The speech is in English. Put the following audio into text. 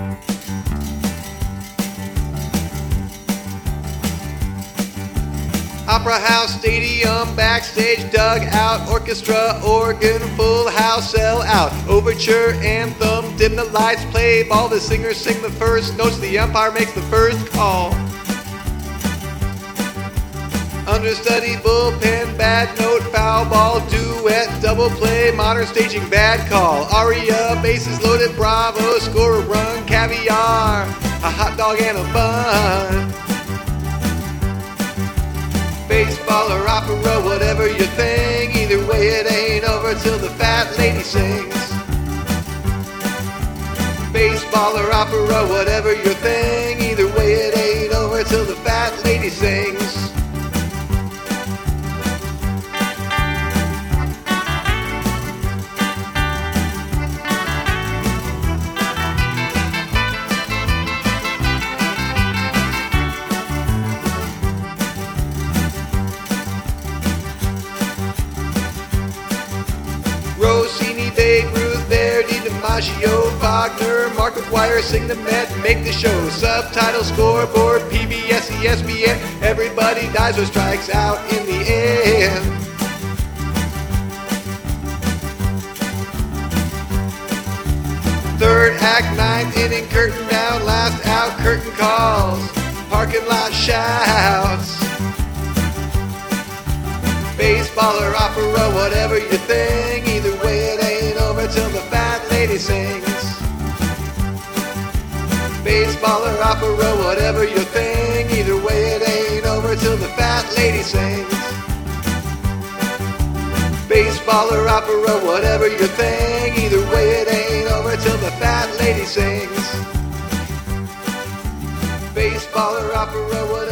Opera house, stadium, backstage, dugout, orchestra, organ, full house, sell out, overture, anthem, dim the lights, play ball, the singers sing the first notes, the umpire makes the first call. Understudy, bullpen, bad note, foul ball, duet, double play, modern staging, bad call, aria, bases loaded, bravo, score a run, caviar, a hot dog and a bun. Baseball or opera, whatever your thing, either way it ain't over till the fat lady sings. Baseball or opera, whatever your thing, either way it ain't over till the fat lady sings. Rossini, Babe Ruth, Verdi, DiMaggio, Wagner, Mark McGuire, sing the Met, make the show. Subtitle, scoreboard, PBS, ESPN, everybody dies or strikes out in the end. Third act, ninth inning, curtain down, last out, curtain calls, parking lot shouts. Baseball or opera, whatever your thing, either way it ain't over till the fat lady sings. Baseball or opera, whatever your thing, either way it ain't over till the fat lady sings. Baseball or opera, whatever your thing, either way it ain't over till the fat lady sings. Baseball or opera,